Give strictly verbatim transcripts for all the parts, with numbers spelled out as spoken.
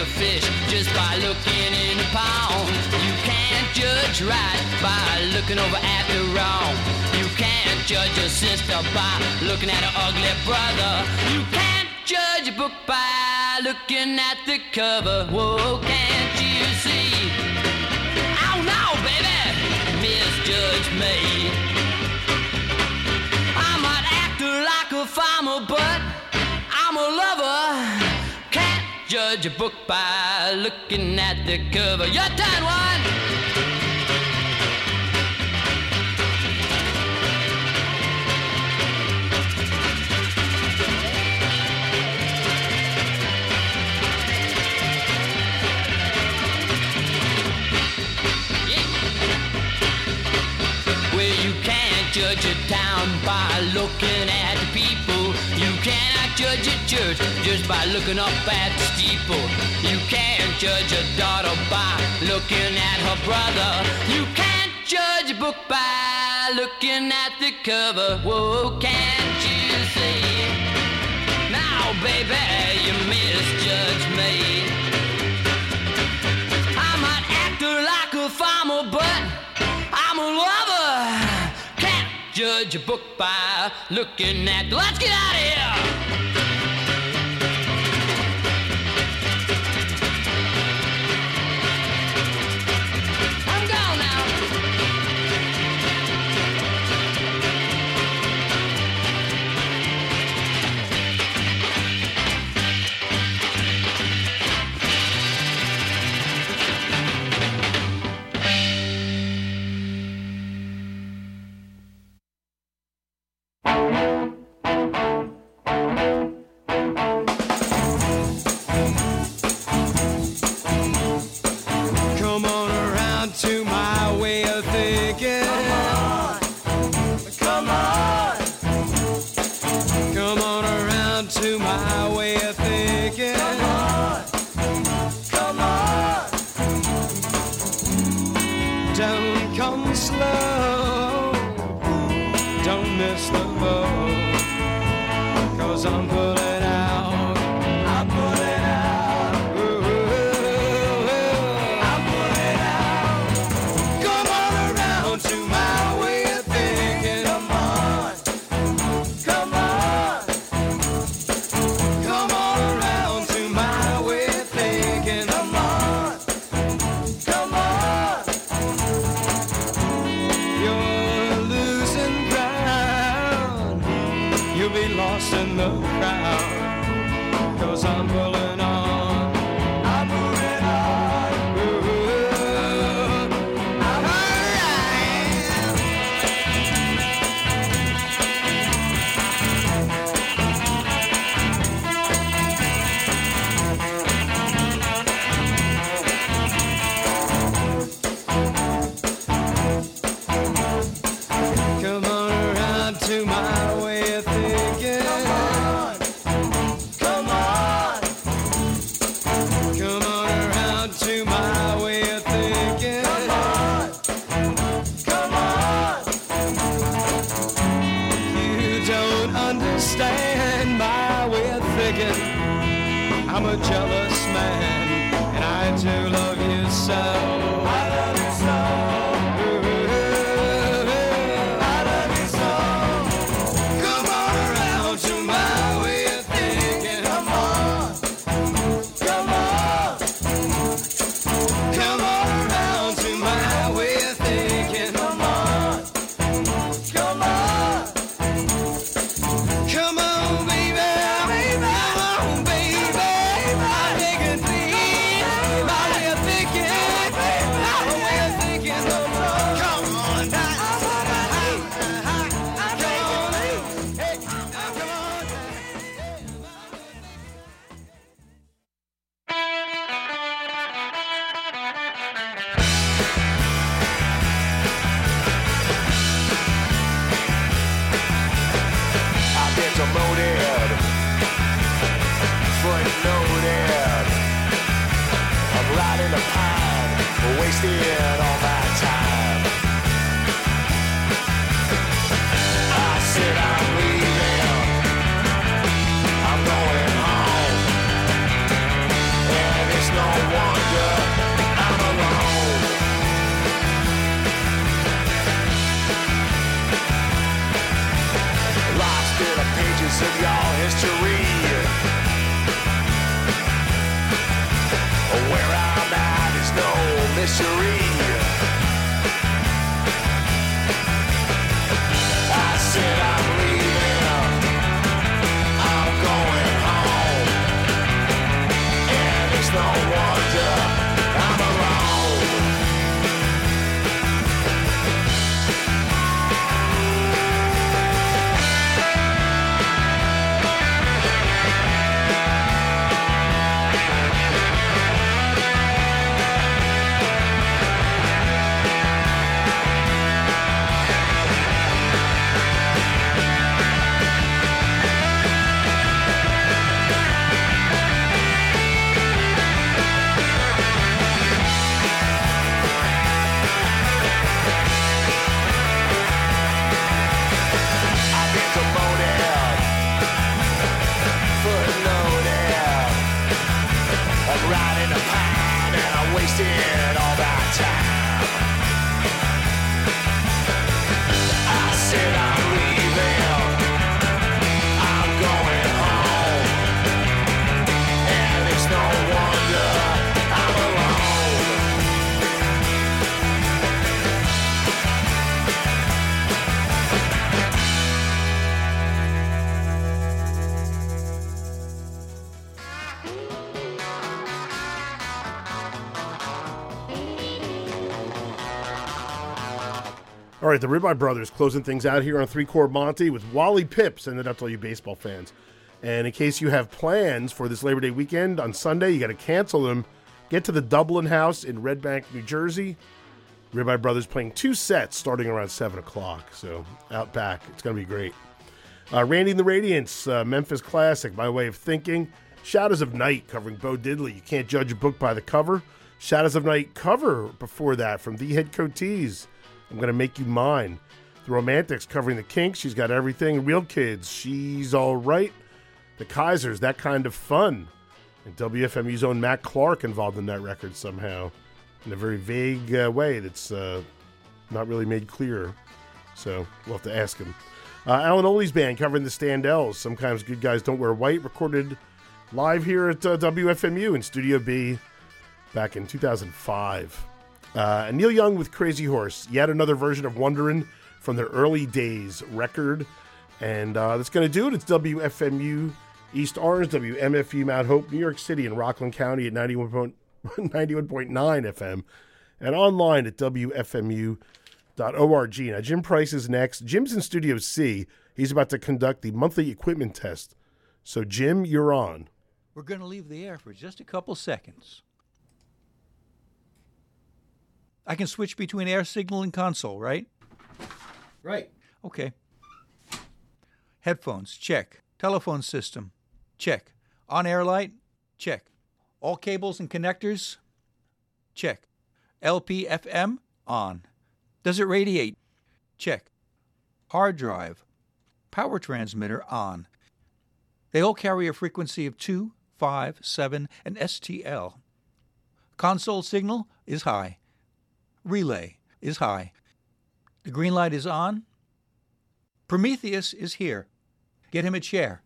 a fish just by looking in the pond. You can't judge right by looking over at the wrong. You can't judge a sister by looking at her ugly brother. You can't judge a book by looking at the cover. Whoa, can't you see? Oh no, baby, misjudge me. I might act like a farmer, but I'm a lover. Can't judge a book by looking at the cover. Your turn, one. Judge a town by looking at the people. You cannot judge a church just by looking up at the steeple. You can't judge a daughter by looking at her brother. You can't judge a book by looking at the cover. Whoa, can't you see? Now, baby, you misjudge me. I might act like a farmer, but I'm a lover. Judge a book by looking at. Let's get out of here. I'm gone now. Baby, my nigga, please, my nigga, thinking. mystery. I said I'm leaving, I'm going home, and it's no wonder I'm alone. Riding a pound and I wasted all that time. I said I'm leaving, I'm going home, and it's no wonder I'm alone. All right, the Ribeye Brothers closing things out here on Three Chord Monty with Wally Pips, and that's all you baseball fans. And in case you have plans for this Labor Day weekend on Sunday, you got to cancel them. Get to the Dublin House in Red Bank, New Jersey. Ribeye Brothers playing two sets starting around seven o'clock. So out back, it's going to be great. Uh, Randy and the Radiants, uh, Memphis Classic, My Way of Thinking. Shadows of Night covering Bo Diddley. You can't judge a book by the cover. Shadows of Night cover before that from The Head Coatees. I'm going to Make You Mine. The Romantics covering the Kinks. She's Got Everything. Real Kids. She's All Right. The Kaisers. That Kind of Fun. And W F M U's own Matt Clark involved in that record somehow in a very vague uh, way that's uh, not really made clear. So we'll have to ask him. Uh, Alan Oley's band covering the Standells. Sometimes Good Guys Don't Wear White. Recorded live here at uh, W F M U in Studio B back in two thousand five. Uh, and Neil Young with Crazy Horse, yet another version of Wonderin' from their early days record. And uh, that's going to do it. It's W F M U East Orange, W M F U Mount Hope, New York City, and Rockland County at ninety-one point nine F M. And online at W F M U dot org. Now, Jim Price is next. Jim's in Studio C. He's about to conduct the monthly equipment test. So, Jim, you're on. We're going to leave the air for just a couple seconds. I can switch between air signal and console, right? Right. Okay. Headphones, check. Telephone system, check. On-air light, check. All cables and connectors, check. L P F M, on. Does it radiate? Check. Hard drive, power transmitter, on. They all carry a frequency of two, five, seven, and S T L. Console signal is high. Relay is high. The green light is on. Prometheus is here. Get him a chair.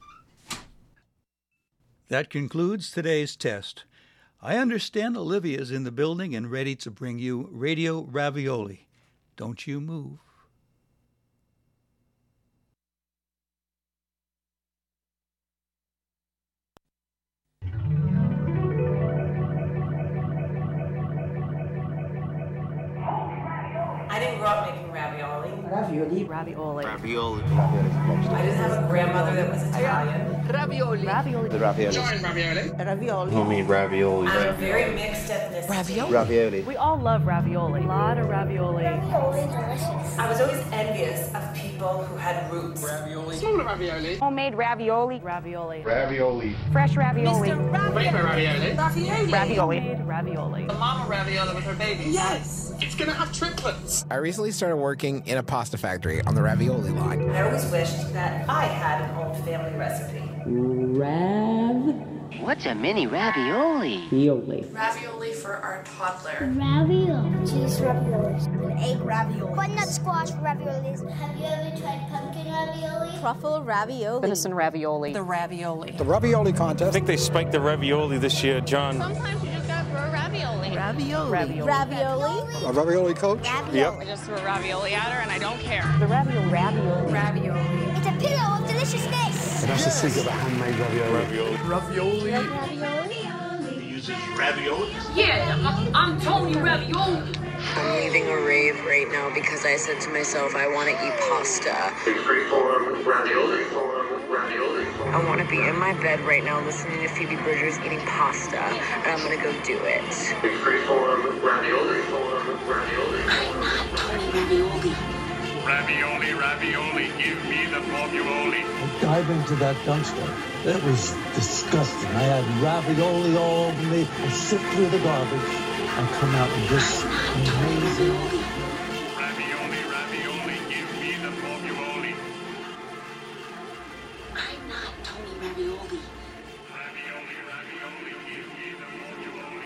That concludes today's test. I understand Olivia's in the building and ready to bring you Radio Ravioli. Don't you move. I didn't grow up making ravioli. Ravioli. Ravioli. Ravioli. I didn't have a grandmother that was Italian. Ravioli. Ravioli. The ravioli. Ravioli. Ravioli. Homemade ravioli. I'm a very mixed ethnicity. Ravioli. Ravioli. We all love ravioli. A lot of ravioli. Ravioli delicious. I was always envious of people who had roots. Ravioli. Smaller ravioli. Homemade ravioli. Ravioli. Ravioli. Fresh ravioli. Mister Ravioli. Ravioli. Ravioli. Homemade ravioli. The mama ravioli with her babies. Yes. It's gonna have triplets. I recently started working in a pasta factory on the ravioli line. I always wished that I had an old family recipe. Rav. What's a mini ravioli? Ravioli. Ravioli for our toddler. Ravioli. Cheese raviolis. An egg ravioli. Butternut squash raviolis. Have you ever tried pumpkin ravioli? Truffle ravioli. Venison ravioli. The ravioli. The ravioli contest. I think they spiked the ravioli this year, John. Sometimes you just gotta throw ravioli. ravioli. Ravioli. Ravioli. A ravioli coach? Ravioli. I just threw a ravioli at her and I don't care. The ravioli. Ravioli. Ravioli. It's a pillow of deliciousness. That's the secret of a handmade ravioli. Ravioli. Ravioli. He uses ravioli. Yeah, I'm, I'm Tony Ravioli. I'm leaving a rave right now because I said to myself I want to eat pasta. Freeform ravioli. Ravioli. I want to be in my bed right now listening to Phoebe Bridgers eating pasta, and I'm going to go do it. Freeform ravioli. Ravioli. I'm not Tony Ravioli. Ravioli, ravioli, give me the formuoli. I dive into that dumpster. That was disgusting. I had ravioli all over me. I sift through the garbage. I come out with this amazing. Ravioli, ravioli, give me the formuoli. I'm not Tony Ravioli. Ravioli, ravioli, give me the formuoli.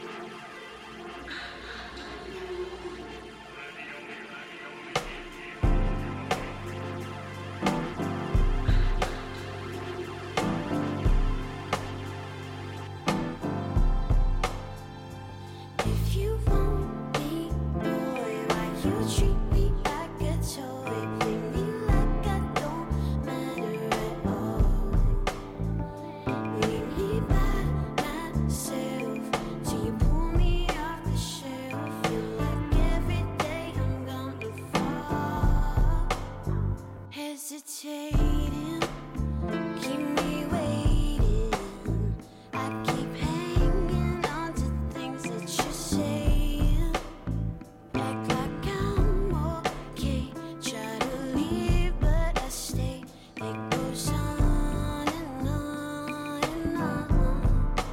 If you want me, boy, why you treat me like a toy? Play me like I don't matter at all. Leave me by myself till you pull me off the shelf. Feel like every day I'm gonna fall. Hesitating, keep me waiting. I keep hanging on to things that you say. Act like I'm okay. Try to leave, but I stay. It goes on and on and on.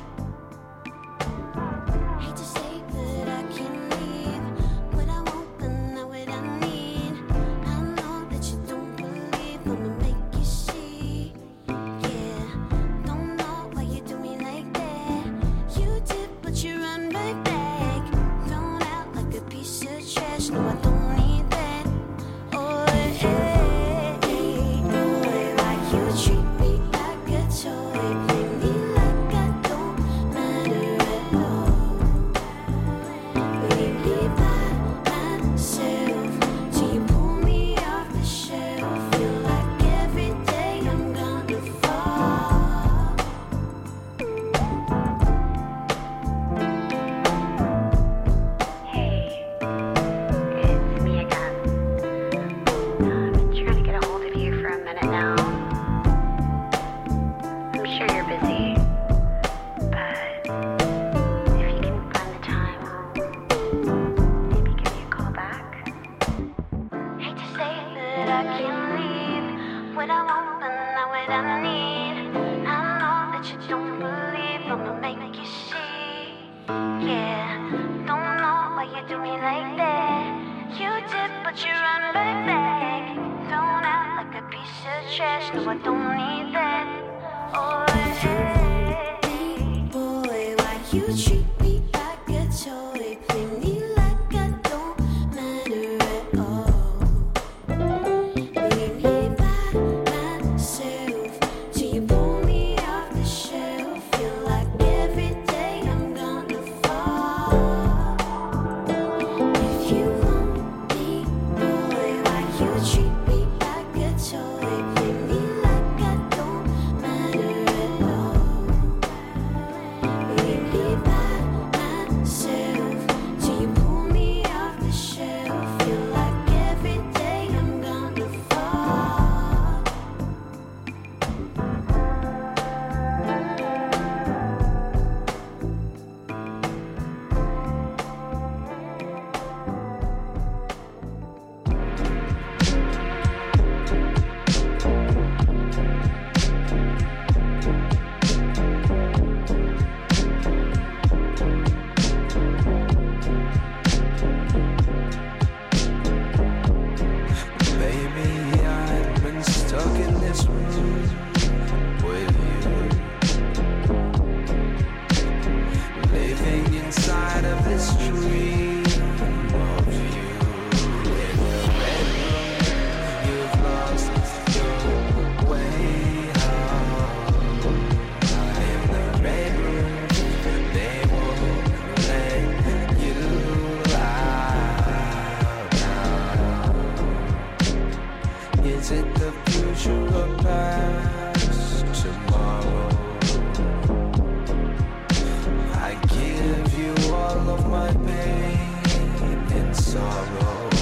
Hate to say that I can leave what I want, but not what I need. I know that you don't believe I'ma make you see. Yeah, don't know why you do me like that. You did, but you run right back. Thrown out like a piece of trash. No, I don't need that. Oh, hey, boy, why you treat me like a toy? Play me like I don't matter at all. Leave me by myself till you pull me off the shelf. Feel like every day I'm gonna fall. Hey, it's me again. I've been trying to get a hold of you for a minute now. I'm sure you're busy, but if you can find the time, I'll maybe give you a call back. Hate to say that I can't leave what I want, but not what I need. I know that you don't believe I'ma make you see. Yeah, don't know why you do me like that. You did, but you run right back. Thrown out like a piece of trash. No, I don't need that. Oh, hey, boy, why you treat me like a toy? Play me like I don't matter at all. Leave me by myself till you pull me off the shelf. Feel like every day I'm gonna fall. If you want me, boy, why you treat me like a toy? Play me like I don't matter at all. Leave me by myself till you pull me off the shelf. Feel like every day I'm gonna fall. Baby, I've been stuck in this room with you, living inside of this dream of you. In the bedroom, you've lost your way home. In the bedroom, they won't let my pain and sorrow.